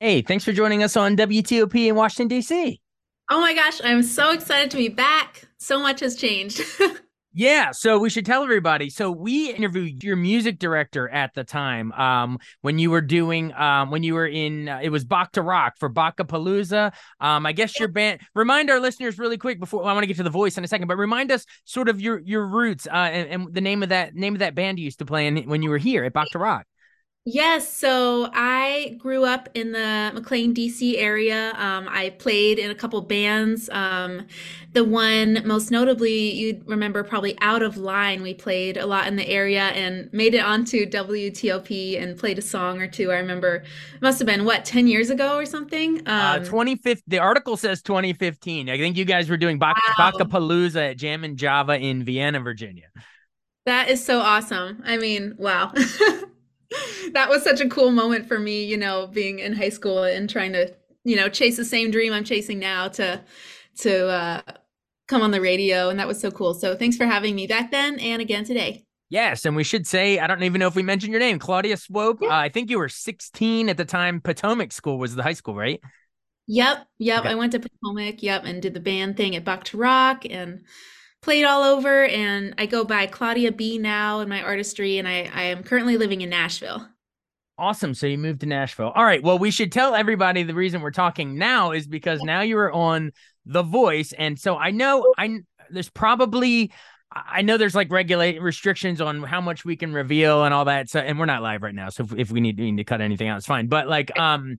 Hey, thanks for joining us on WTOP in Washington, D.C. Oh my gosh, I'm so excited to be back. So much has changed. Yeah, so we should tell everybody. So we interviewed your music director at the time, when you were doing, when you were in, it was Bach to Rock for Bachapalooza. I guess your band. Remind our listeners really quick before I want to get to the voice in a second, but remind us sort of your roots, and the name of that band you used to play in when you were here at Bach to Rock. Yes, so I grew up in the McLean, DC area. I played in a couple bands. The one most notably, you'd remember probably Out of Line. We played a lot in the area and made it onto WTOP and played a song or two. I remember it must have been what, 10 years ago or something. 2015. The article says 2015. I think you guys were doing Wow. Bachapalooza at Jam and Java in Vienna, Virginia. That is so awesome. I mean, wow. That was such a cool moment for me, being in high school and trying to, chase the same dream I'm chasing now to come on the radio, and that was so cool. So thanks for having me back then and again today. Yes, and we should say, I don't even know if we mentioned your name, Claudia Swope. Yeah. I think you were 16 at the time. Potomac School was the high school, right? Yep. Okay. I went to Potomac, yep, and did the band thing at Buck to Rock and played all over. And I go by Claudia B now in my artistry, and I am currently living in Nashville. Awesome. So you moved to Nashville. All right. Well, we should tell everybody the reason we're talking now is because now you are on The Voice. And so there's probably I know there's like regulate restrictions on how much we can reveal and all that. So, and we're not live right now. So if we need to cut anything out, it's fine. But like,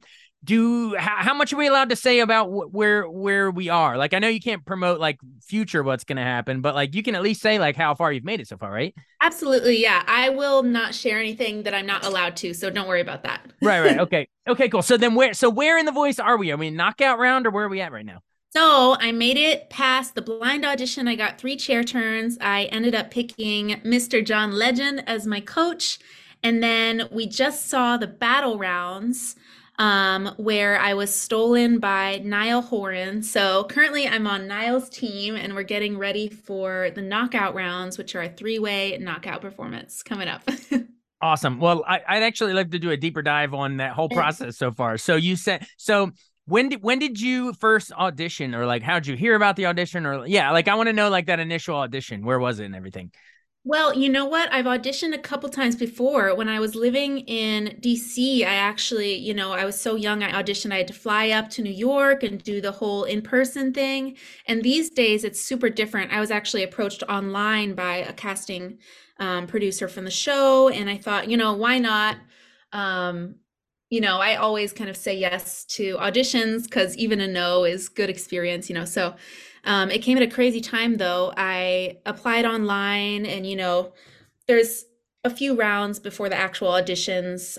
how much are we allowed to say about where we are? Like, I know you can't promote like future what's going to happen, but like you can at least say like how far you've made it so far, right? Absolutely, yeah. I will not share anything that I'm not allowed to, so don't worry about that. Right. Okay, cool. So then where in The Voice are we? Are we knockout round or where are we at right now? So I made it past the blind audition. I got three chair turns. I ended up picking Mr. John Legend as my coach. And then we just saw the battle rounds, where I was stolen by Niall Horan. So currently I'm on Niall's team and we're getting ready for the knockout rounds, which are a three-way knockout performance coming up. Awesome. Well, I'd actually like to do a deeper dive on that whole process so far. So you said so when did you first audition, or like how'd you hear about the audition, or yeah, like I want to know like that initial audition. Where was it and everything? Well, you know what? I've auditioned a couple times before. When I was living in DC, I actually, I was so young, I auditioned. I had to fly up to New York and do the whole in-person thing. And these days, it's super different. I was actually approached online by a casting producer from the show, and I thought, why not? Um, I always kind of say yes to auditions because even a no is good experience, So it came at a crazy time though. I applied online and, there's a few rounds before the actual auditions.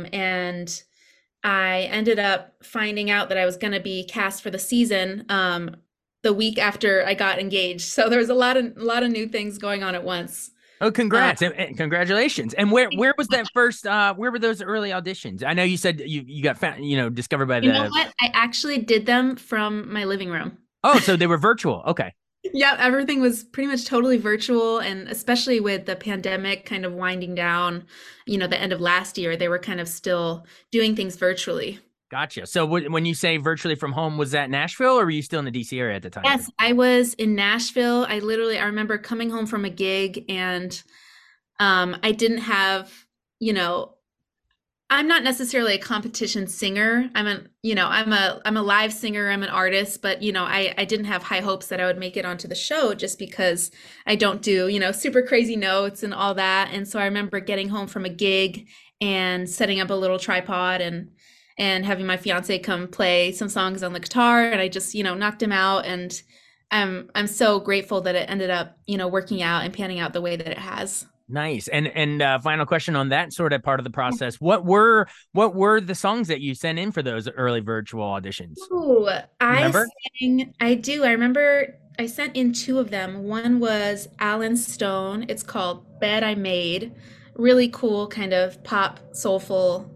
And I ended up finding out that I was going to be cast for the season the week after I got engaged. So there was a lot of new things going on at once. Oh, Uh, congrats and congratulations. And where was that first where were those early auditions? I know you said you got found, discovered by you know the. what? I actually did them from my living room. Oh, so they were virtual. Okay. Yeah, everything was pretty much totally virtual, and especially with the pandemic kind of winding down, the end of last year, they were kind of still doing things virtually. Gotcha. So when you say virtually from home, was that Nashville or were you still in the DC area at the time? Yes, I was in Nashville. I remember coming home from a gig and I didn't have, you know, I'm not necessarily a competition singer. I'm a live singer, I'm an artist, but I didn't have high hopes that I would make it onto the show just because I don't do, super crazy notes and all that. And so I remember getting home from a gig and setting up a little tripod and having my fiance come play some songs on the guitar, and I just, knocked him out, and I'm so grateful that it ended up, working out and panning out the way that it has. Nice. And final question on that sort of part of the process. What were the songs that you sent in for those early virtual auditions? Ooh, You I remember? sang, I do. I remember I sent in two of them. One was Alan Stone. It's called Bed I Made. Really cool, kind of pop, soulful,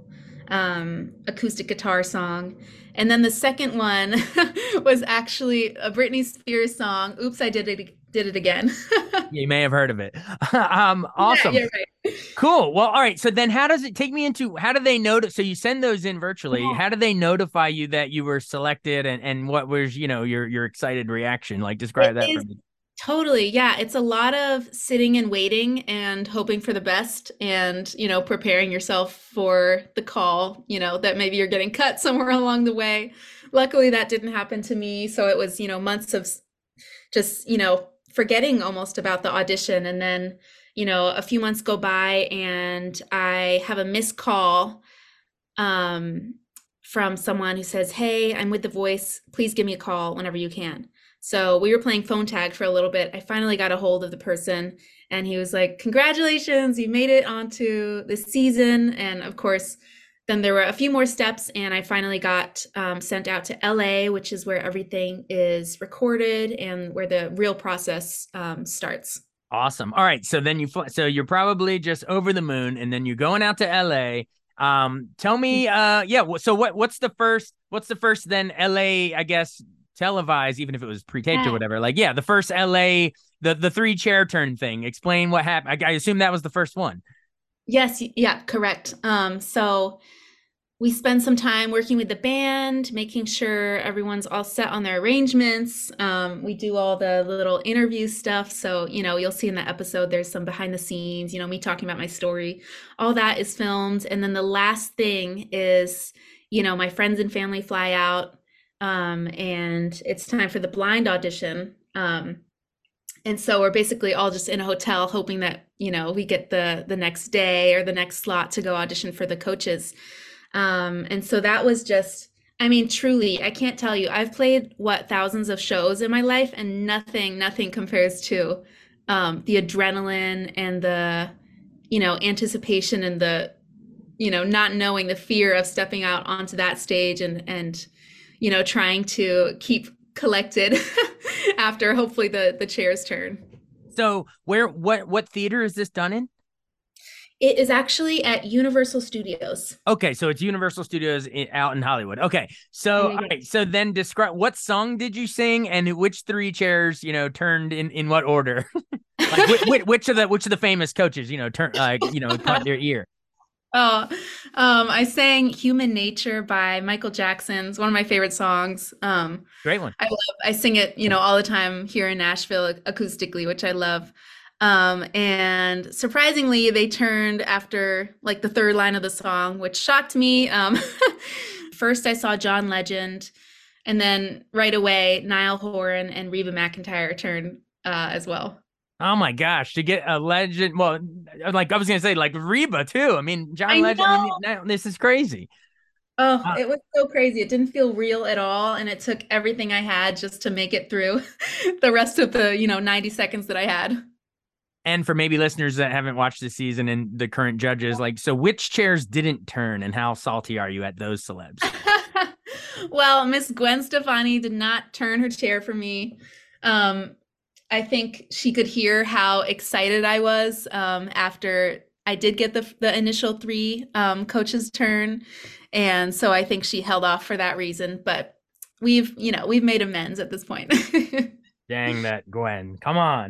acoustic guitar song. And then the second one was actually a Britney Spears song, Oops, I Did It did it again. You may have heard of it. Yeah, Awesome. you're right. Cool. Well, all right. So then how does it take me into how do they notice? So you send those in virtually. Yeah. How do they notify you that you were selected and what was, your excited reaction? Like It describe that for is me. totally, yeah. It's a lot of sitting and waiting and hoping for the best and, preparing yourself for the call, that maybe you're getting cut somewhere along the way. Luckily, that didn't happen to me. So it was, months of just, forgetting almost about the audition. And then, a few months go by and I have a missed call um, from someone who says, "Hey, I'm with The Voice. Please give me a call whenever you can." So we were playing phone tag for a little bit. I finally got a hold of the person, and he was like, "Congratulations, you made it onto this season." And of course, then there were a few more steps, and I finally got sent out to LA, which is where everything is recorded and where the real process starts. Awesome. All right. So then so you're probably just over the moon and then you're going out to LA. Tell me, yeah. So what's the first then LA, I guess, televised, even if it was pre-taped or Yeah. whatever. Like, yeah, the first LA, the three chair turn thing. Explain what happened. I assume that was the first one. Yes, yeah, correct. So we spend some time working with the band, making sure everyone's all set on their arrangements. We do all the little interview stuff. So, you'll see in the episode, there's some behind the scenes, me talking about my story. All that is filmed. And then the last thing is, my friends and family fly out, and it's time for the blind audition. And so we're basically all just in a hotel hoping that, we get the next day or the next slot to go audition for the coaches. And so that was just, I mean, truly, I can't tell you. I've played thousands of shows in my life, and nothing compares to the adrenaline and the, anticipation and the, not knowing the fear of stepping out onto that stage and trying to keep collected after hopefully the chairs turn. So what theater is this done in? It is actually at Universal Studios. Okay, so it's Universal Studios out in Hollywood. Okay, so all Yeah. right, so then describe what song did you sing and which three chairs, turned in what order? Like which of the famous coaches, caught their ear? Oh, I sang "Human Nature" by Michael Jackson. It's one of my favorite songs. Great one. I sing it, all the time here in Nashville acoustically, which I love. And surprisingly, they turned after like the third line of the song, which shocked me. First, I saw John Legend, and then right away, Niall Horan and Reba McEntire turned as well. Oh my gosh, to get a legend. Well, like I was gonna say, like Reba too. I mean, John I Legend. I know. mean, this is crazy. Oh, Uh, it was so crazy. It didn't feel real at all, and it took everything I had just to make it through the rest of the, 90 seconds that I had. and for maybe listeners that haven't watched the season and the current judges, like, so which chairs didn't turn, and how salty are you at those celebs? Well, Miss Gwen Stefani did not turn her chair for me. Um, I think she could hear how excited I was after I did get the initial three coaches turn, and so I think she held off for that reason. But we've made amends at this point. Dang that Gwen. Come on.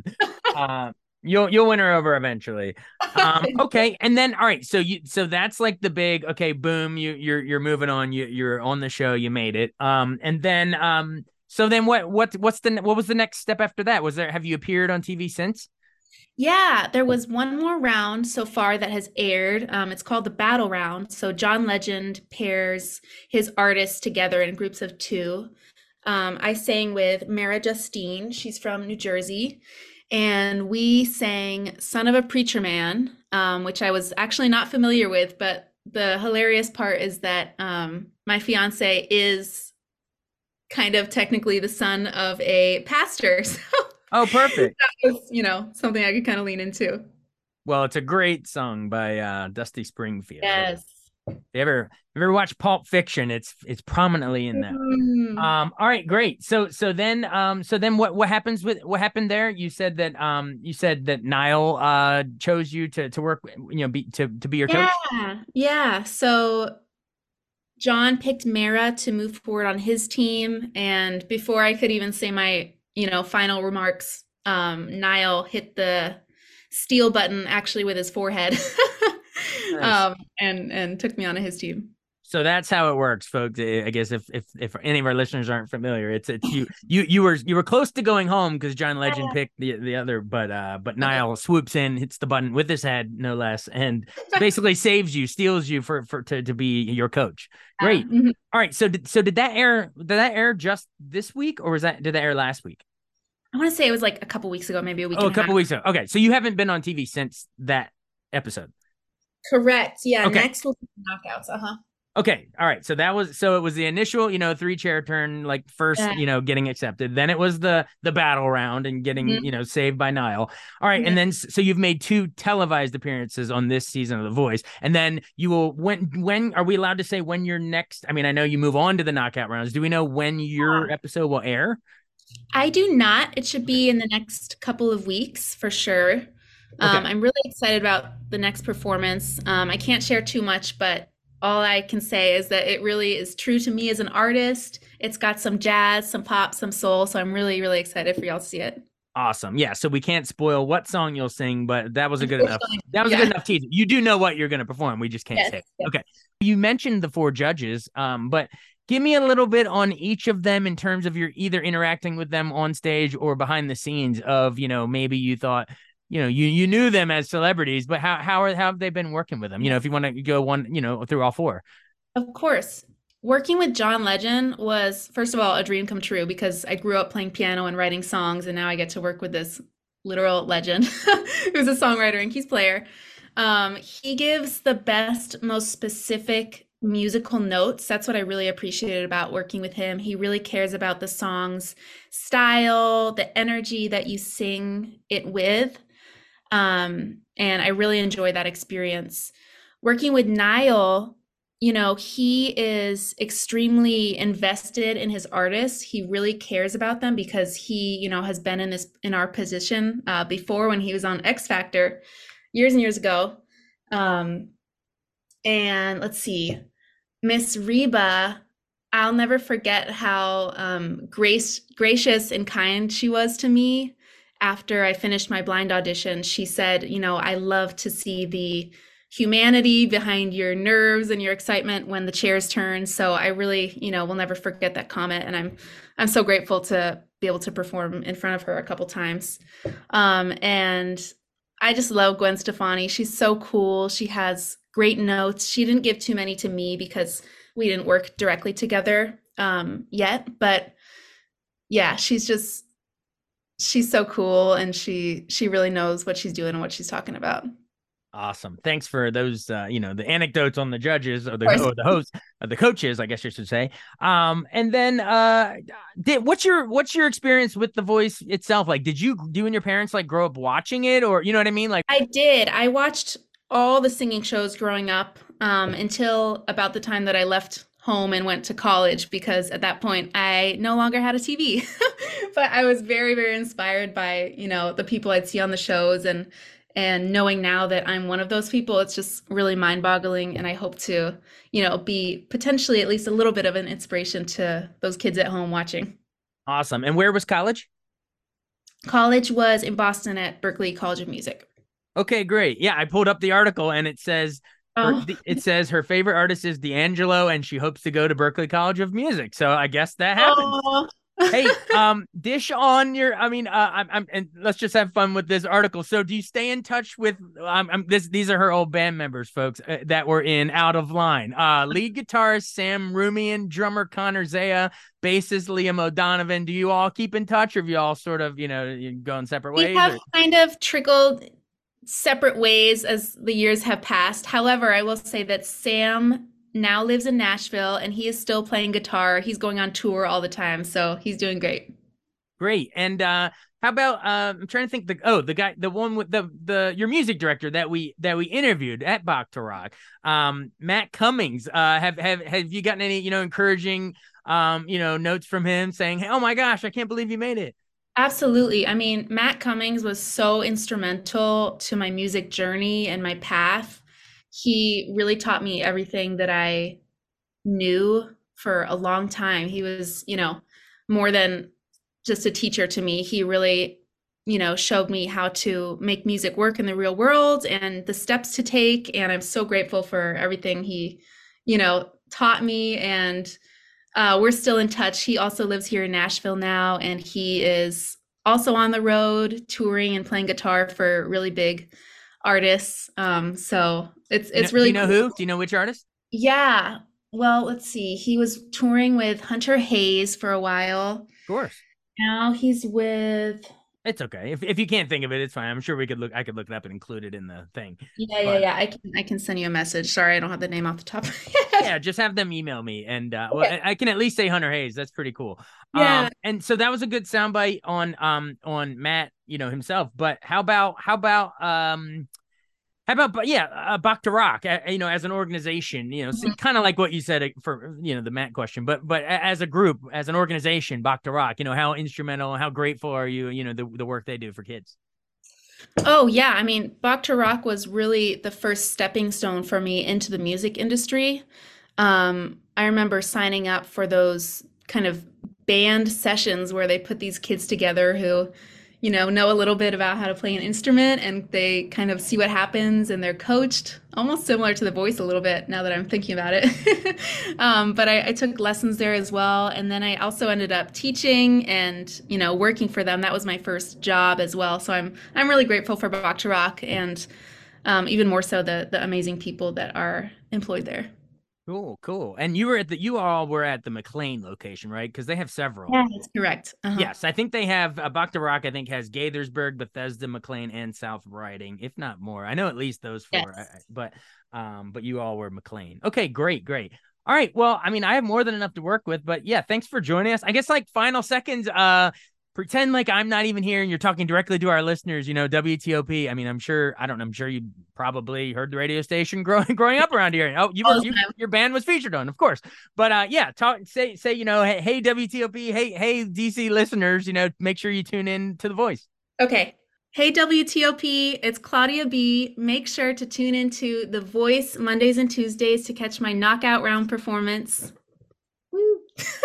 You'll win her over eventually. Okay. And then all right, so that's like the big okay, boom, you're moving on, you're on the show, you made it. And then so then what was the next step after that? Have you appeared on TV since? Yeah, there was one more round so far that has aired. It's called the Battle Round. So John Legend pairs his artists together in groups of two. I sang with Mara Justine. She's from New Jersey. And we sang Son of a Preacher Man, which I was actually not familiar with. But the hilarious part is that my fiance is kind of technically the son of a pastor. So Oh, perfect. that was, something I could kind of lean into. Well, it's a great song by Dusty Springfield. Yes. You ever watch Pulp Fiction? It's prominently in that. Mm. All right, great. So then what happened there? You said that Niall chose you to work, to be your coach. Yeah. So John picked Mara to move forward on his team, and before I could even say my, final remarks, Niall hit the steel button actually with his forehead, Nice. and took me onto his team. So that's how it works, folks. I guess if any of our listeners aren't familiar, it's you were close to going home because John Legend picked the other, but Niall swoops in, hits the button with his head, no less, and basically saves you, steals you to be your coach. Yeah. Great. All right. So did that air? Did that air just this week, or did that air last week? I want to say it was like a couple weeks ago, maybe a week Oh, a and a half. couple weeks ago. Okay, so you haven't been on TV since that episode. Correct. Yeah. Okay. Next will be knockouts. Uh-huh. Okay. All right. So it was the initial, three chair turn, like first, Yeah. getting accepted. Then it was the battle round and getting, Mhm. saved by Niall. All right. And Yeah. then so you've made two televised appearances on this season of The Voice. And then you will when are we allowed to say when your next? I mean, I know you move on to the knockout rounds. Do we know when your episode will air? I do not. It should be in the next couple of weeks for sure. Okay. I'm really excited about the next performance. I can't share too much, but all I can say is that it really is true to me as an artist. It's got some jazz, some pop, some soul. So I'm really, really excited for y'all to see it. Awesome. Yeah. So we can't spoil what song you'll sing, but that was a good enough. That was a good Yeah. enough teaser. You do know what you're going to perform. We just can't Yes. say it. Yes. Okay. You mentioned the four judges, but give me a little bit on each of them in terms of your either interacting with them on stage or behind the scenes of, maybe you thought, you knew them as celebrities, but how have they been working with them? If you want to go one, through all four. Of course. Working with John Legend was, first of all, a dream come true because I grew up playing piano and writing songs, and now I get to work with this literal legend who's a songwriter and keys player. He gives the best, most specific musical notes. That's what I really appreciated about working with him. He really cares about the song's style, the energy that you sing it with. And I really enjoy that experience. Working with Niall, he is extremely invested in his artists. He really cares about them because he, has been in our position before when he was on X Factor years and years ago. And let's see, Miss Reba, I'll never forget how gracious and kind she was to me. After I finished my blind audition, she said, I love to see the humanity behind your nerves and your excitement when the chairs turn. So I really, will never forget that comment. And I'm so grateful to be able to perform in front of her a couple times. And I just love Gwen Stefani. She's so cool. She has great notes. She didn't give too many to me because we didn't work directly together yet. But yeah, she's so cool, and she really knows what she's doing and what she's talking about. Awesome. Thanks for those, the anecdotes on the judges or Of the course. or the hosts, the coaches, I guess you should say. And then, what's your experience with The Voice itself? Like, did you and your parents like grow up watching it, or you know what I mean? Like, I did. I watched all the singing shows growing up until about the time that I left home and went to college because at that point I no longer had a TV. But I was very, very inspired by, the people I'd see on the shows, and knowing now that I'm one of those people, it's just really mind-boggling, and I hope to, be potentially at least a little bit of an inspiration to those kids at home watching. awesome. And where was college? College was in Boston at Berklee College of Music. Okay, great. Yeah, I pulled up the article and it says Oh, her favorite artist is D'Angelo and she hopes to go to Berklee College of Music. So I guess that happened. oh. Hey, dish on your. I mean, I'm and let's just have fun with this article. So, do you stay in touch with? These are her old band members, folks, that were in Out of Line. Lead guitarist Sam Rumian, drummer Connor Zaya, bassist Liam O'Donovan. Do you all keep in touch, or have you all sort of, you going separate We ways? have Or? kind of trickled separate ways as the years have passed. However, I will say that Sam now lives in Nashville and he is still playing guitar. He's going on tour all the time, so he's doing great. Great. And how about I'm trying to think the guy, the one with the your music director that we interviewed at Bach to Rock, Matt Cummings. Have you gotten any encouraging notes from him saying, hey, oh my gosh, I can't believe you made it? Absolutely. I mean, Matt Cummings was so instrumental to my music journey and my path. He really taught me everything that I knew for a long time. He was, more than just a teacher to me. He really showed me how to make music work in the real world and the steps to take. And I'm so grateful for everything he, taught me. And we're still in touch. He also lives here in Nashville now, and he is also on the road touring and playing guitar for really big artists. So it's Do really you know cool. who? Do you know which artist? Yeah. Well, let's see. He was touring with Hunter Hayes for a while. Of course. Now he's with It's okay. If you can't think of it, it's fine. I'm sure I could look it up and include it in the thing. yeah, yeah, But yeah. I can send you a message. Sorry, I don't have the name off the top of my head. yeah, just have them email me, and well, Okay. I can at least say Hunter Hayes. That's pretty cool. Yeah. And so that was a good soundbite on Matt, himself. But how about Bach to Rock, as an organization, Mhm. kind of like what you said for the Matt question, but as a group, as an organization, Bach to Rock, how instrumental, how grateful are you, the work they do for kids. Oh, yeah. I mean, Bach to Rock was really the first stepping stone for me into the music industry. I remember signing up for those kind of band sessions where they put these kids together who, know a little bit about how to play an instrument, and they kind of see what happens and they're coached, almost similar to The Voice a little bit now that I'm thinking about it. But I took lessons there as well. And then I also ended up teaching and, working for them. That was my first job as well. So I'm really grateful for Bach to Rock, and even more so the amazing people that are employed there. Cool, cool. And you all were at the McLean location, right? Because they have several. Yeah, that's correct. Uh-huh. Yes, I think they have Bach to Rock. I think has Gaithersburg, Bethesda, McLean, and South Riding, if not more. I know at least those four. Yes. But you all were McLean. Okay, great, great. All right. Well, I mean, I have more than enough to work with, but yeah, thanks for joining us. I guess like final seconds. Pretend like I'm not even here and you're talking directly to our listeners. WTOP. I mean, I don't know. I'm sure you probably heard the radio station growing up around here. Oh, All the time. your band was featured on, of course. But yeah, say hey WTOP, hey DC listeners, make sure you tune in to The Voice. Okay. Hey WTOP, it's Claudia B. Make sure to tune into The Voice Mondays and Tuesdays to catch my knockout round performance. Woo.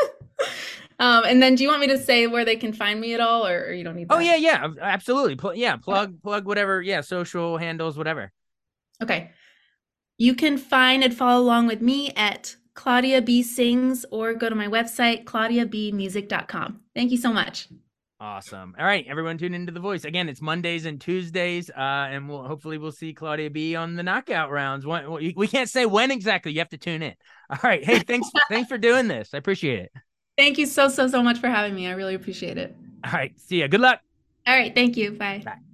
And then do you want me to say where they can find me at all, or you don't need Oh that? yeah, absolutely. Plug whatever. Yeah, social handles, whatever. Okay. You can find and follow along with me at Claudia B Sings, or go to my website, claudiabmusic.com. Thank you so much. Awesome. All right, everyone, tune into The Voice again. It's Mondays and Tuesdays, and we'll see Claudia B on the knockout rounds. We can't say when exactly. You have to tune in. All right. Hey, thanks for doing this. I appreciate it. Thank you so, so, so much for having me. I really appreciate it. All right. See ya. Good luck. All right. Thank you. Bye. Bye.